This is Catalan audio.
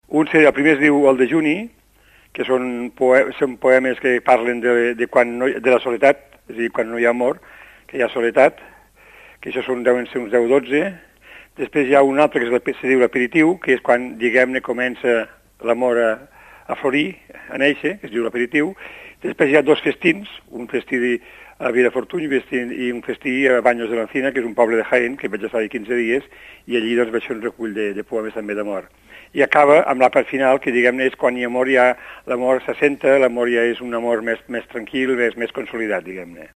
El primer es diu El dejuni, que són poemes que parlen de quan de la soledat, és a dir, quan no hi ha amor, que hi ha soledat, que això deuen ser uns 10-12. Després hi ha un altre que se diu l'aperitiu, que és quan, diguem-ne, comença l'amor a florir, a néixer, que es diu l'aperitiu. Després hi ha dos festins, un festí a Vilafortuny i un festí a Baños de l'Encina, que és un poble de Jaén, que vaig estar 15 dies, i allí doncs, vaig fer un recull de poemes també d'amor. I acaba amb la part final, que diguem-ne és quan hi ha amor, ja l'amor s'assenta, l'amor ja és un amor més tranquil, més consolidat, diguem-ne.